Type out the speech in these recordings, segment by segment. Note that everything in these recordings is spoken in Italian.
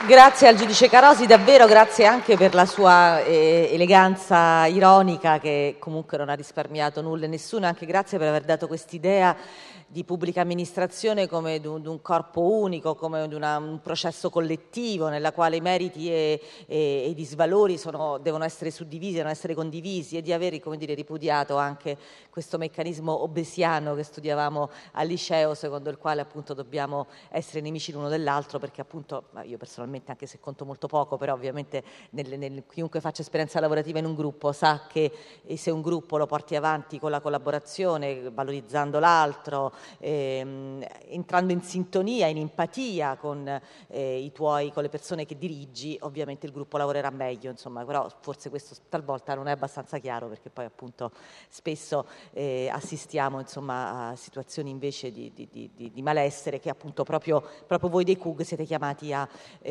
Grazie al giudice Carosi, davvero grazie anche per la sua eleganza ironica, che comunque non ha risparmiato nulla e nessuno, anche grazie per aver dato quest'idea di pubblica amministrazione come di un corpo unico, come di un processo collettivo nella quale i meriti e i disvalori devono essere suddivisi, devono essere condivisi, e di aver, come dire, ripudiato anche questo meccanismo obesiano che studiavamo al liceo, secondo il quale appunto dobbiamo essere nemici l'uno dell'altro, perché appunto io personalmente, anche se conto molto poco, però ovviamente chiunque faccia esperienza lavorativa in un gruppo sa che se un gruppo lo porti avanti con la collaborazione, valorizzando l'altro, entrando in sintonia, in empatia con le persone che dirigi, ovviamente il gruppo lavorerà meglio, insomma. Però forse questo talvolta non è abbastanza chiaro, perché poi appunto spesso assistiamo, insomma, a situazioni invece di malessere che appunto proprio voi dei CUG siete chiamati a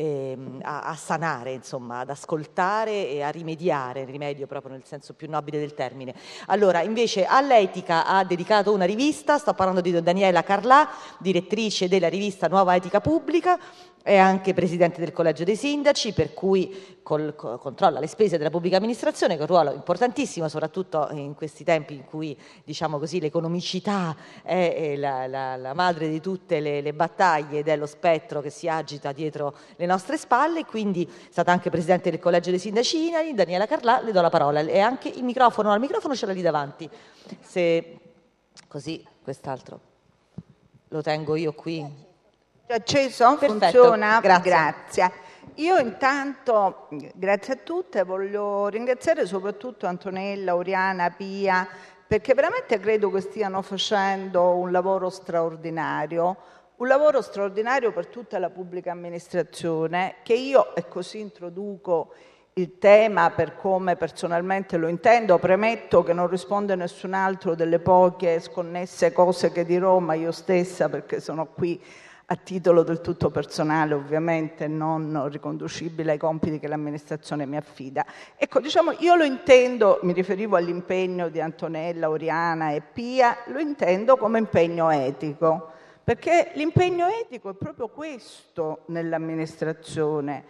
sanare, insomma, ad ascoltare e a rimediare, rimedio proprio nel senso più nobile del termine. Allora, invece all'etica ha dedicato una rivista, sto parlando di Daniela Carlà, direttrice della rivista Nuova Etica Pubblica, è anche presidente del Collegio dei Sindaci, per cui controlla le spese della pubblica amministrazione, che è un ruolo importantissimo, soprattutto in questi tempi in cui, diciamo così, l'economicità è la madre di tutte le battaglie ed è lo spettro che si agita dietro le nostre spalle. Quindi è stata anche presidente del Collegio dei Sindaci INAIL. Daniela Carlà, le do la parola, e anche il microfono ce l'ha lì davanti, se così quest'altro lo tengo io qui. È acceso? Perfetto, funziona? grazie. Io intanto, grazie a tutte, voglio ringraziare soprattutto Antonella, Oriana, Pia, perché veramente credo che stiano facendo un lavoro straordinario per tutta la pubblica amministrazione, che io, e così introduco il tema per come personalmente lo intendo, premetto che non risponde nessun altro delle poche sconnesse cose che dirò, ma io stessa, perché sono qui a titolo del tutto personale, ovviamente non riconducibile ai compiti che l'amministrazione mi affida. Ecco, diciamo, io lo intendo, mi riferivo all'impegno di Antonella, Oriana e Pia, lo intendo come impegno etico, perché l'impegno etico è proprio questo nell'amministrazione: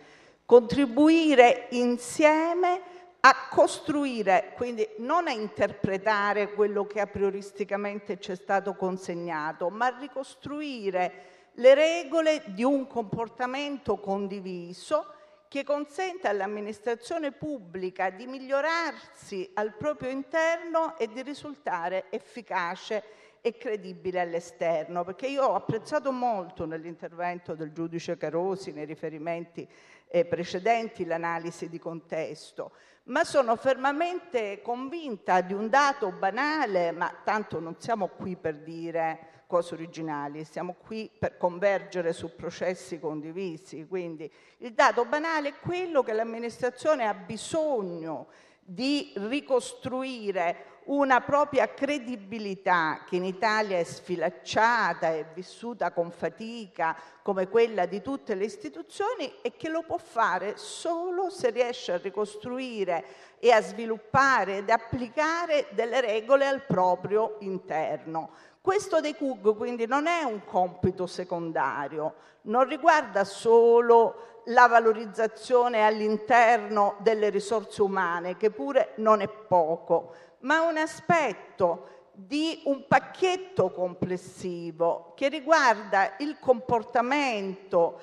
contribuire insieme a costruire, quindi non a interpretare quello che a prioristicamente ci è stato consegnato, ma a ricostruire le regole di un comportamento condiviso che consente all'amministrazione pubblica di migliorarsi al proprio interno e di risultare efficace e credibile all'esterno. Perché io ho apprezzato molto nell'intervento del giudice Carosi, nei riferimenti precedenti, l'analisi di contesto, ma sono fermamente convinta di un dato banale, ma tanto non siamo qui per dire cose originali, siamo qui per convergere su processi condivisi. Quindi il dato banale è quello che l'amministrazione ha bisogno di ricostruire una propria credibilità, che in Italia è sfilacciata e vissuta con fatica come quella di tutte le istituzioni, e che lo può fare solo se riesce a ricostruire e a sviluppare ed applicare delle regole al proprio interno. Questo dei CUG quindi non è un compito secondario, non riguarda solo la valorizzazione all'interno delle risorse umane, che pure non è poco, ma un aspetto di un pacchetto complessivo che riguarda il comportamento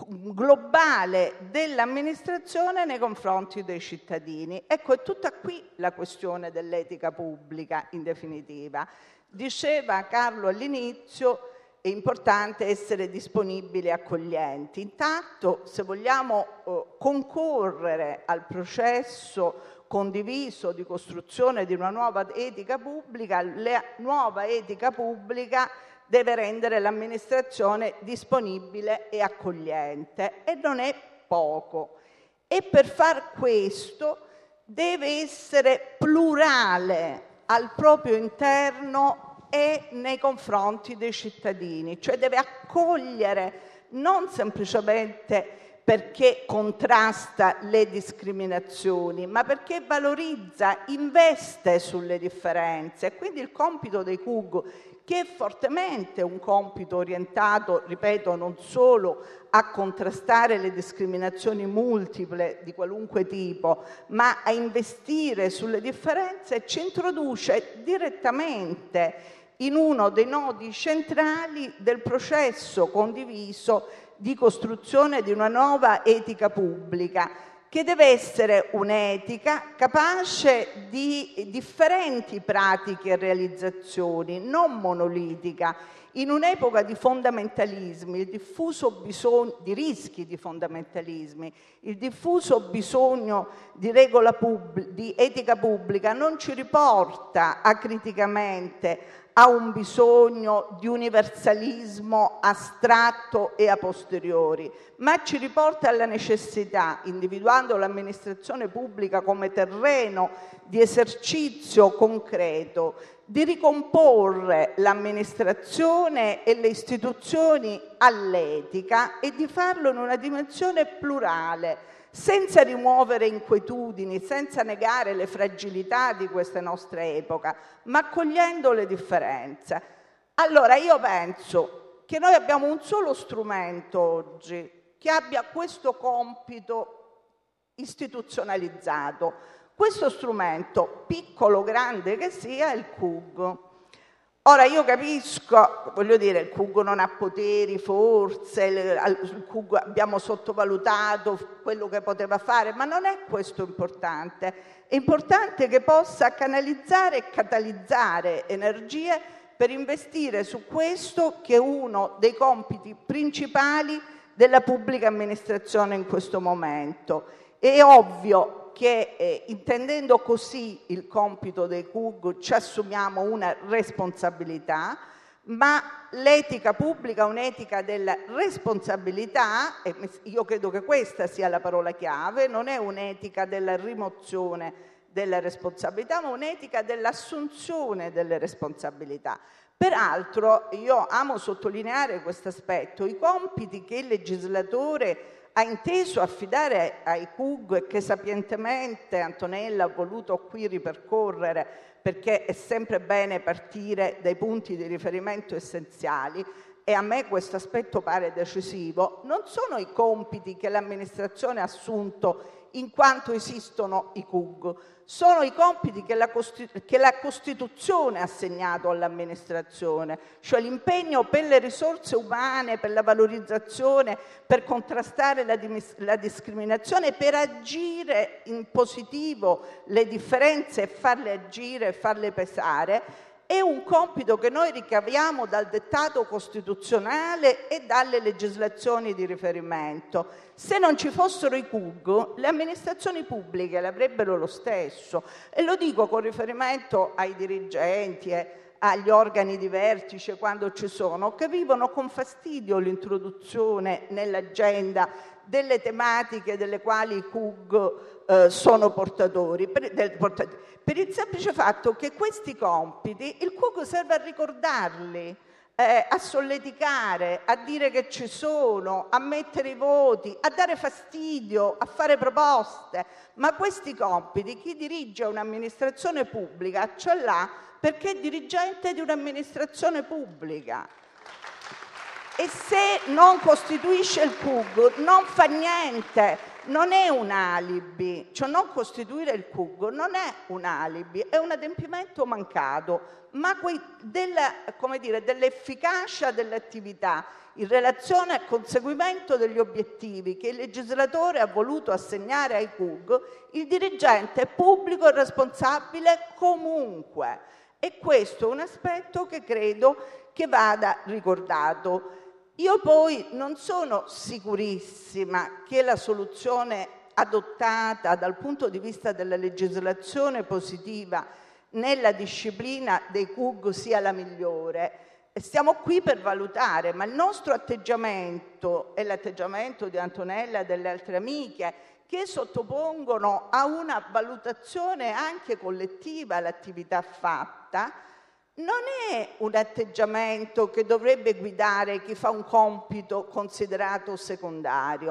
globale dell'amministrazione nei confronti dei cittadini. Ecco, è tutta qui la questione dell'etica pubblica, in definitiva. Diceva Carlo all'inizio, è importante essere disponibili e accoglienti. Intanto, se vogliamo concorrere al processo condiviso di costruzione di una nuova etica pubblica, la nuova etica pubblica deve rendere l'amministrazione disponibile e accogliente, e non è poco. E per far questo deve essere plurale al proprio interno e nei confronti dei cittadini, cioè deve accogliere non semplicemente perché contrasta le discriminazioni, ma perché valorizza, investe sulle differenze. Quindi il compito dei CUG, che è fortemente un compito orientato, ripeto, non solo a contrastare le discriminazioni multiple di qualunque tipo, ma a investire sulle differenze, ci introduce direttamente in uno dei nodi centrali del processo condiviso di costruzione di una nuova etica pubblica, che deve essere un'etica capace di differenti pratiche e realizzazioni, non monolitica. In un'epoca di fondamentalismi, il diffuso bisogno di rischi di fondamentalismi, il diffuso bisogno di di etica pubblica non ci riporta acriticamente a un bisogno di universalismo astratto e a posteriori, ma ci riporta alla necessità, individuando l'amministrazione pubblica come terreno di esercizio concreto, di ricomporre l'amministrazione e le istituzioni all'etica e di farlo in una dimensione plurale, senza rimuovere inquietudini, senza negare le fragilità di questa nostra epoca, ma accogliendo le differenze. Allora io penso che noi abbiamo un solo strumento oggi che abbia questo compito istituzionalizzato. Questo strumento, piccolo o grande che sia, è il CUG. Ora io capisco, voglio dire, il CUG non ha poteri, forse, il CUG abbiamo sottovalutato quello che poteva fare, ma non è questo importante. È importante che possa canalizzare e catalizzare energie per investire su questo, che è uno dei compiti principali della pubblica amministrazione in questo momento. È ovvio che intendendo così il compito dei CUG ci assumiamo una responsabilità, ma l'etica pubblica è un'etica della responsabilità, e io credo che questa sia la parola chiave, non è un'etica della rimozione della responsabilità, ma un'etica dell'assunzione delle responsabilità. Peraltro, io amo sottolineare questo aspetto, i compiti che il legislatore ha inteso affidare ai CUG e che sapientemente Antonella ha voluto qui ripercorrere, perché è sempre bene partire dai punti di riferimento essenziali, e a me questo aspetto pare decisivo, non sono i compiti che l'amministrazione ha assunto in quanto esistono i CUG, sono i compiti che la Costituzione ha assegnato all'amministrazione, cioè l'impegno per le risorse umane, per la valorizzazione, per contrastare la discriminazione, per agire in positivo le differenze e farle agire e farle pesare. È un compito che noi ricaviamo dal dettato costituzionale e dalle legislazioni di riferimento. Se non ci fossero i CUG, le amministrazioni pubbliche l'avrebbero lo stesso. E lo dico con riferimento ai dirigenti e agli organi di vertice, quando ci sono, che vivono con fastidio l'introduzione nell'agenda delle tematiche delle quali i CUG sono portatori, per il semplice fatto che questi compiti il CUG serve a ricordarli, a solleticare, a dire che ci sono, a mettere i voti, a dare fastidio, a fare proposte, ma questi compiti chi dirige un'amministrazione pubblica ce l'ha perché è dirigente di un'amministrazione pubblica. E se non costituisce il CUG non fa niente, non è un alibi, cioè non costituire il CUG non è un alibi, è un adempimento mancato, ma dell'efficacia dell'attività in relazione al conseguimento degli obiettivi che il legislatore ha voluto assegnare ai CUG, il dirigente pubblico è responsabile comunque. E questo è un aspetto che credo che vada ricordato. Io poi non sono sicurissima che la soluzione adottata dal punto di vista della legislazione positiva nella disciplina dei CUG sia la migliore. Stiamo qui per valutare, ma il nostro atteggiamento e l'atteggiamento di Antonella e delle altre amiche che sottopongono a una valutazione anche collettiva l'attività fatta, non è un atteggiamento che dovrebbe guidare chi fa un compito considerato secondario.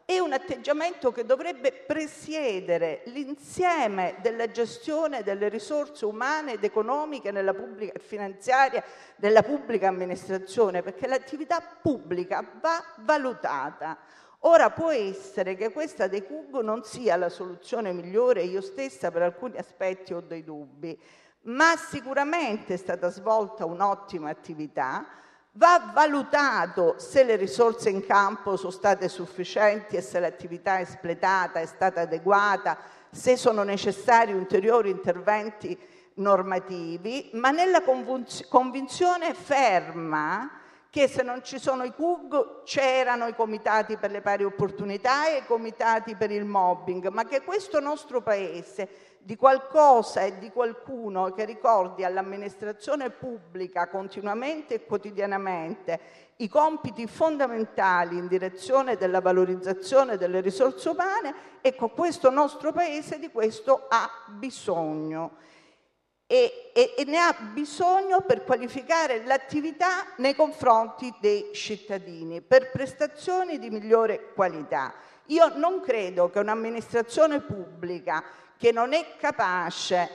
è un atteggiamento che dovrebbe presiedere l'insieme della gestione delle risorse umane ed economiche nella pubblica finanziaria della pubblica amministrazione, perché l'attività pubblica va valutata. Ora può essere che questa dei CUG non sia la soluzione migliore, io stessa per alcuni aspetti ho dei dubbi, ma sicuramente è stata svolta un'ottima attività. Va valutato se le risorse in campo sono state sufficienti e se l'attività espletata è stata adeguata, se sono necessari ulteriori interventi normativi, ma nella convinzione ferma che se non ci sono i CUG c'erano i comitati per le pari opportunità e i comitati per il mobbing, ma che questo nostro Paese di qualcosa e di qualcuno che ricordi all'amministrazione pubblica continuamente e quotidianamente i compiti fondamentali in direzione della valorizzazione delle risorse umane, ecco, questo nostro Paese di questo ha bisogno. E ne ha bisogno per qualificare l'attività nei confronti dei cittadini, per prestazioni di migliore qualità. Io non credo che un'amministrazione pubblica che non è capace,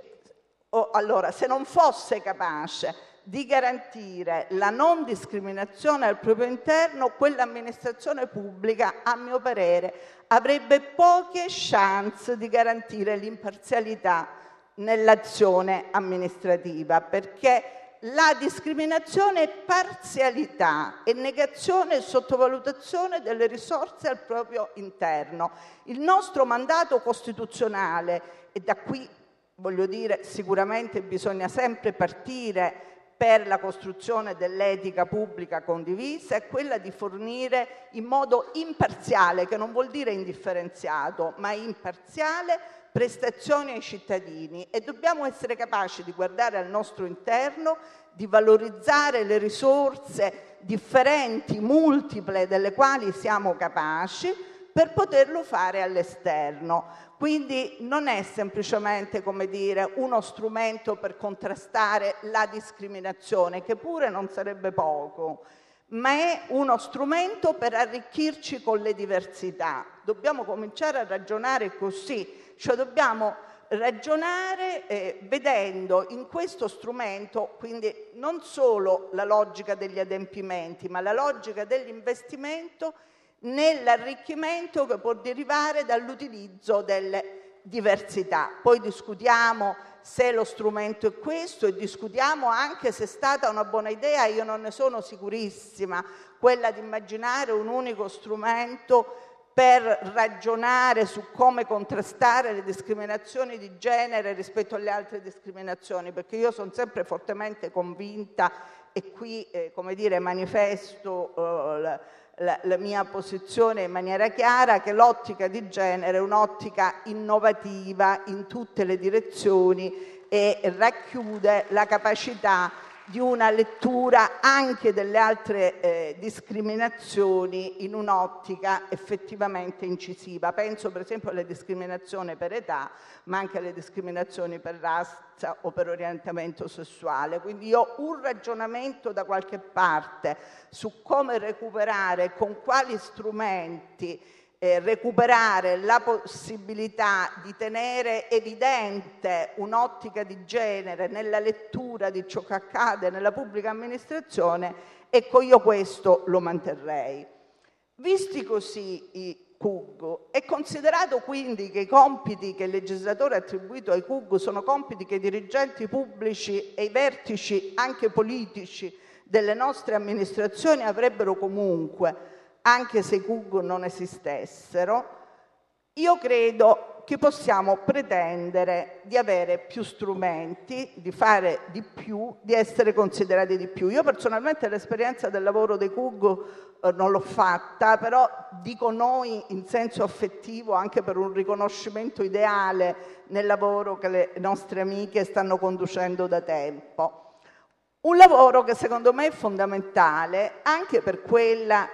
se non fosse capace di garantire la non discriminazione al proprio interno, quell'amministrazione pubblica, a mio parere, avrebbe poche chance di garantire l'imparzialità nell'azione amministrativa, perché la discriminazione è parzialità, è negazione e sottovalutazione delle risorse al proprio interno. Il nostro mandato costituzionale, e da qui voglio dire sicuramente bisogna sempre partire per la costruzione dell'etica pubblica condivisa, è quella di fornire in modo imparziale, che non vuol dire indifferenziato, ma imparziale, prestazioni ai cittadini, e dobbiamo essere capaci di guardare al nostro interno, di valorizzare le risorse differenti, multiple, delle quali siamo capaci, per poterlo fare all'esterno. Quindi non è semplicemente, come dire, uno strumento per contrastare la discriminazione, che pure non sarebbe poco, ma è uno strumento per arricchirci con le diversità. Dobbiamo cominciare a ragionare così, cioè dobbiamo ragionare vedendo in questo strumento quindi non solo la logica degli adempimenti, ma la logica dell'investimento nell'arricchimento che può derivare dall'utilizzo delle diversità. Poi discutiamo se lo strumento è questo e discutiamo anche se è stata una buona idea, io non ne sono sicurissima, quella di immaginare un unico strumento per ragionare su come contrastare le discriminazioni di genere rispetto alle altre discriminazioni, perché io sono sempre fortemente convinta, e qui come dire, manifesto la mia posizione in maniera chiara, che l'ottica di genere è un'ottica innovativa in tutte le direzioni e racchiude la capacità di una lettura anche delle altre discriminazioni in un'ottica effettivamente incisiva. Penso per esempio alle discriminazioni per età, ma anche alle discriminazioni per razza o per orientamento sessuale. Quindi io un ragionamento da qualche parte su come recuperare, con quali strumenti recuperare la possibilità di tenere evidente un'ottica di genere nella lettura di ciò che accade nella pubblica amministrazione, ecco, io questo lo manterrei. Visti così i CUG, è considerato quindi che i compiti che il legislatore ha attribuito ai CUG sono compiti che i dirigenti pubblici e i vertici anche politici delle nostre amministrazioni avrebbero comunque, anche se i CUG non esistessero. Io credo che possiamo pretendere di avere più strumenti, di fare di più, di essere considerati di più. Io personalmente l'esperienza del lavoro dei CUG non l'ho fatta, però dico noi in senso affettivo, anche per un riconoscimento ideale nel lavoro che le nostre amiche stanno conducendo da tempo. Un lavoro che secondo me è fondamentale anche per quelle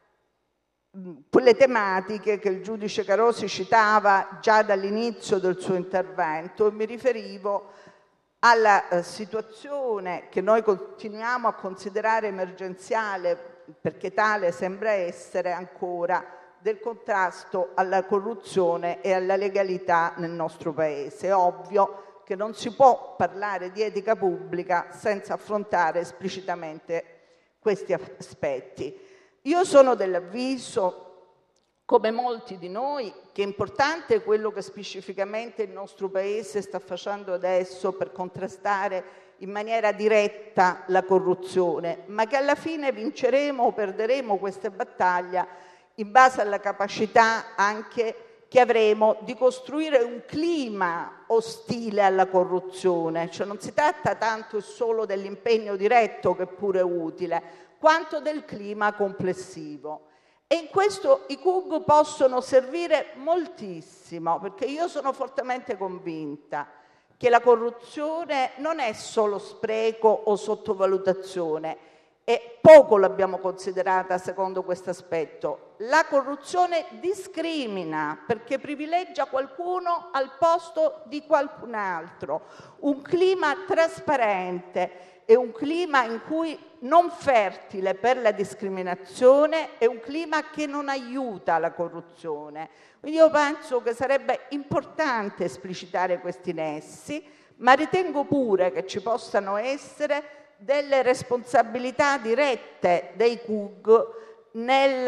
tematiche che il giudice Carosi citava già dall'inizio del suo intervento, e mi riferivo alla situazione che noi continuiamo a considerare emergenziale, perché tale sembra essere ancora, del contrasto alla corruzione e alla legalità nel nostro Paese. È ovvio che non si può parlare di etica pubblica senza affrontare esplicitamente questi aspetti. Io sono dell'avviso, come molti di noi, che è importante quello che specificamente il nostro Paese sta facendo adesso per contrastare in maniera diretta la corruzione, ma che alla fine vinceremo o perderemo questa battaglia in base alla capacità anche che avremo di costruire un clima ostile alla corruzione. Cioè non si tratta tanto e solo dell'impegno diretto, che pure è utile, quanto del clima complessivo. E in questo i CUG possono servire moltissimo, perché io sono fortemente convinta che la corruzione non è solo spreco o sottovalutazione, e poco l'abbiamo considerata secondo questo aspetto. La corruzione discrimina perché privilegia qualcuno al posto di qualcun altro. Un clima trasparente è un clima in cui non fertile per la discriminazione, è un clima che non aiuta la corruzione. Quindi io penso che sarebbe importante esplicitare questi nessi, ma ritengo pure che ci possano essere delle responsabilità dirette dei CUG nel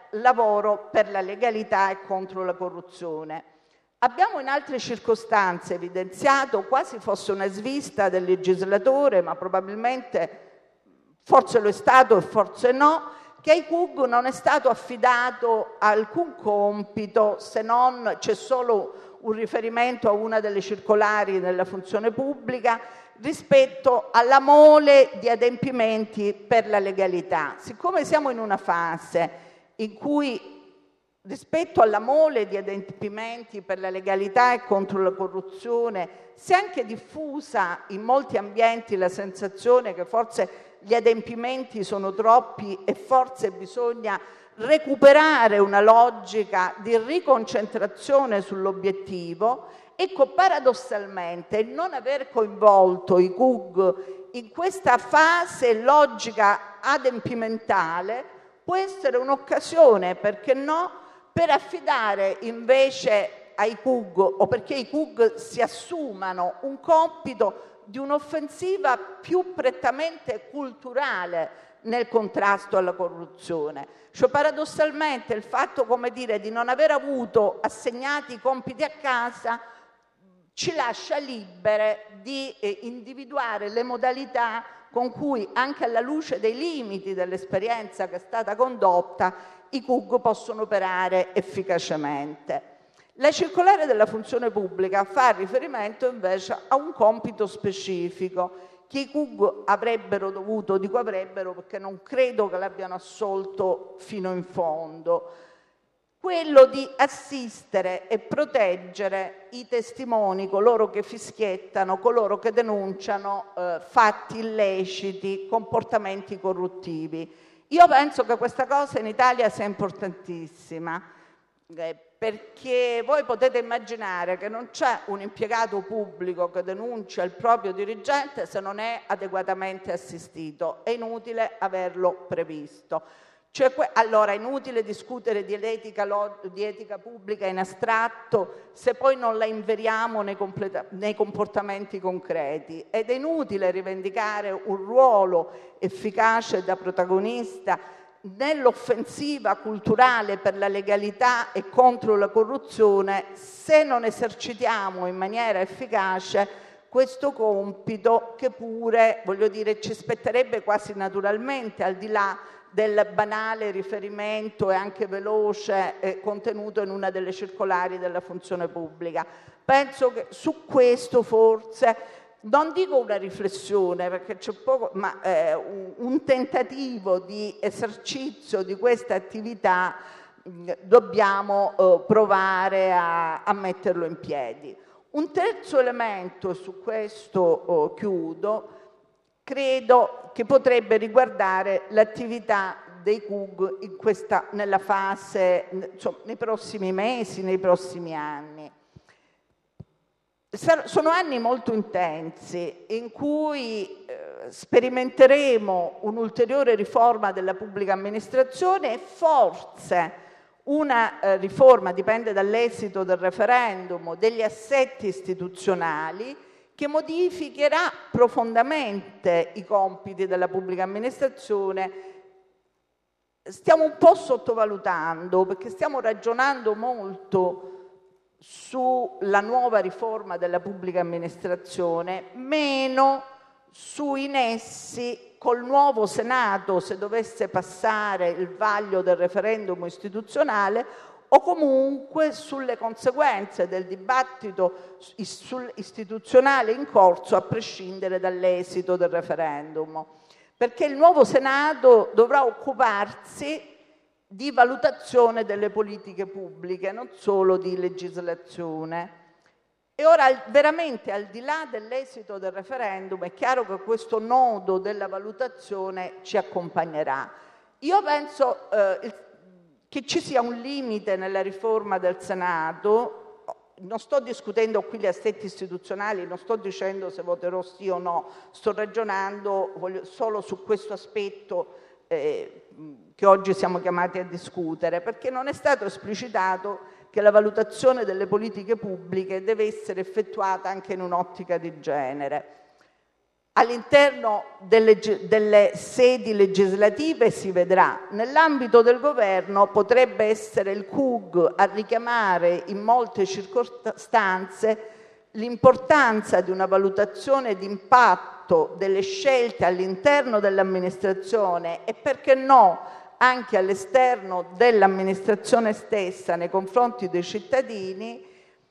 lavoro per la legalità e contro la corruzione. Abbiamo in altre circostanze evidenziato, quasi fosse una svista del legislatore, ma probabilmente forse lo è stato e forse no, che ai CUG non è stato affidato alcun compito, se non c'è solo un riferimento a una delle circolari della funzione pubblica, rispetto alla mole di adempimenti per la legalità. Siccome siamo in una fase in cui rispetto alla mole di adempimenti per la legalità e contro la corruzione si è anche diffusa in molti ambienti la sensazione che forse gli adempimenti sono troppi e forse bisogna recuperare una logica di riconcentrazione sull'obiettivo, ecco, paradossalmente il non aver coinvolto i CUG in questa fase logica adempimentale può essere un'occasione, perché no, per affidare invece ai CUG, o perché i CUG si assumano un compito di un'offensiva più prettamente culturale nel contrasto alla corruzione. Cioè, paradossalmente il fatto, come dire, di non aver avuto assegnati i compiti a casa ci lascia libere di individuare le modalità con cui, anche alla luce dei limiti dell'esperienza che è stata condotta, i CUG possono operare efficacemente. La circolare della funzione pubblica fa riferimento invece a un compito specifico che i CUG avrebbero dovuto, dico avrebbero perché non credo che l'abbiano assolto fino in fondo, quello di assistere e proteggere i testimoni, coloro che fischiettano, coloro che denunciano fatti illeciti, comportamenti corruttivi. Io penso che questa cosa in Italia sia importantissima, perché voi potete immaginare che non c'è un impiegato pubblico che denuncia il proprio dirigente se non è adeguatamente assistito. È inutile averlo previsto. Allora è inutile discutere di etica pubblica in astratto se poi non la inveriamo nei comportamenti concreti, ed è inutile rivendicare un ruolo efficace da protagonista nell'offensiva culturale per la legalità e contro la corruzione se non esercitiamo in maniera efficace questo compito che pure, voglio dire, ci spetterebbe quasi naturalmente, al di là del banale riferimento e anche veloce contenuto in una delle circolari della funzione pubblica. Penso che su questo forse, non dico una riflessione perché c'è poco, ma un tentativo di esercizio di questa attività dobbiamo provare a metterlo in piedi. Un terzo elemento, su questo chiudo, credo che potrebbe riguardare l'attività dei CUG nella fase, insomma, nei prossimi mesi, nei prossimi anni. Sono anni molto intensi in cui sperimenteremo un'ulteriore riforma della pubblica amministrazione e forse Una riforma dipende dall'esito del referendum, degli assetti istituzionali, che modificherà profondamente i compiti della pubblica amministrazione. Stiamo un po' sottovalutando, perché stiamo ragionando molto sulla nuova riforma della pubblica amministrazione, meno sui nessi col nuovo Senato, se dovesse passare il vaglio del referendum istituzionale, o comunque sulle conseguenze del dibattito istituzionale in corso, a prescindere dall'esito del referendum. Perché il nuovo Senato dovrà occuparsi di valutazione delle politiche pubbliche, non solo di legislazione. E ora, veramente, al di là dell'esito del referendum, è chiaro che questo nodo della valutazione ci accompagnerà. Io penso che ci sia un limite nella riforma del Senato. Non sto discutendo qui gli assetti istituzionali, non sto dicendo se voterò sì o no, sto ragionando solo su questo aspetto che oggi siamo chiamati a discutere, perché non è stato esplicitato che la valutazione delle politiche pubbliche deve essere effettuata anche in un'ottica di genere. All'interno delle sedi legislative si vedrà. Nell'ambito del governo potrebbe essere il CUG a richiamare in molte circostanze l'importanza di una valutazione di impatto delle scelte all'interno dell'amministrazione e, perché no, anche all'esterno dell'amministrazione stessa nei confronti dei cittadini,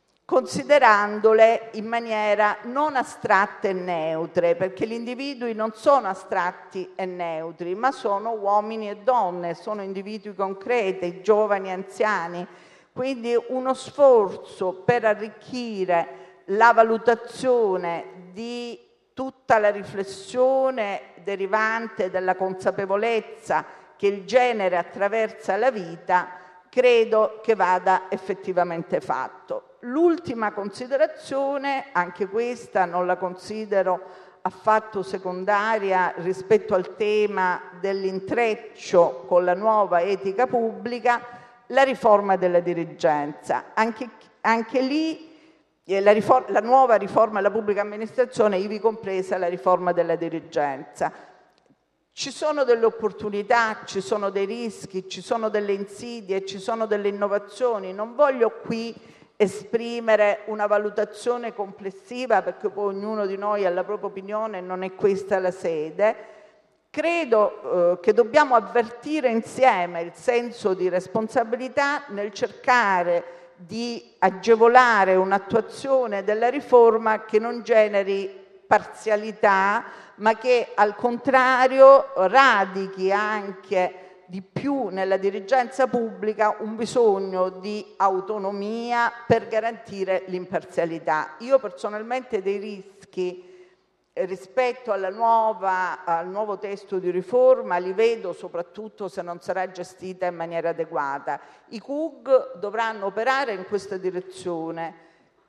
considerandole in maniera non astratta e neutre, perché gli individui non sono astratti e neutri, ma sono uomini e donne, sono individui concreti, giovani e anziani. Quindi uno sforzo per arricchire la valutazione di tutta la riflessione derivante dalla consapevolezza che il genere attraversa la vita, credo che vada effettivamente fatto. L'ultima considerazione, anche questa non la considero affatto secondaria rispetto al tema dell'intreccio con la nuova etica pubblica, la riforma della dirigenza. Anche lì la nuova riforma della pubblica amministrazione, ivi compresa la riforma della dirigenza. Ci sono delle opportunità, ci sono dei rischi, ci sono delle insidie, ci sono delle innovazioni. Non voglio qui esprimere una valutazione complessiva, perché poi ognuno di noi ha la propria opinione e non è questa la sede. Credo che dobbiamo avvertire insieme il senso di responsabilità nel cercare di agevolare un'attuazione della riforma che non generi parzialità, ma che al contrario radichi anche di più nella dirigenza pubblica un bisogno di autonomia per garantire l'imparzialità. Io personalmente dei rischi rispetto al nuovo testo di riforma li vedo soprattutto se non sarà gestita in maniera adeguata. I CUG dovranno operare in questa direzione,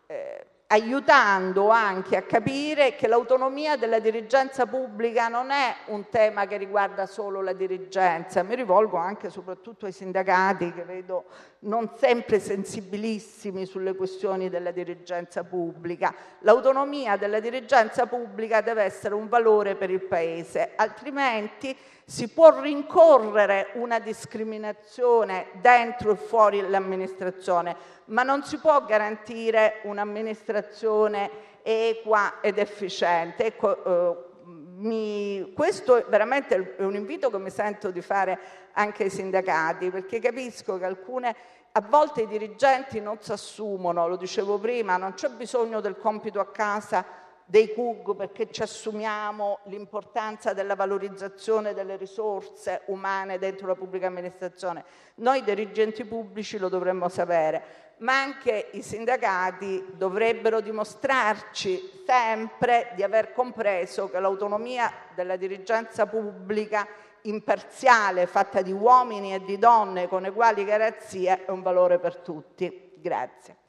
aiutando anche a capire che l'autonomia della dirigenza pubblica non è un tema che riguarda solo la dirigenza. Mi rivolgo anche e soprattutto ai sindacati, che vedo non sempre sensibilissimi sulle questioni della dirigenza pubblica. L'autonomia della dirigenza pubblica deve essere un valore per il Paese, altrimenti si può rincorrere una discriminazione dentro e fuori l'amministrazione, ma non si può garantire un'amministrazione equa ed efficiente. Ecco, questo è veramente un invito che mi sento di fare anche ai sindacati, perché capisco che a volte i dirigenti non si assumono, lo dicevo prima, non c'è bisogno del compito a casa dei CUG, perché ci assumiamo l'importanza della valorizzazione delle risorse umane dentro la pubblica amministrazione. Noi dirigenti pubblici lo dovremmo sapere, ma anche i sindacati dovrebbero dimostrarci sempre di aver compreso che l'autonomia della dirigenza pubblica imparziale, fatta di uomini e di donne con uguali garanzie, è un valore per tutti. Grazie.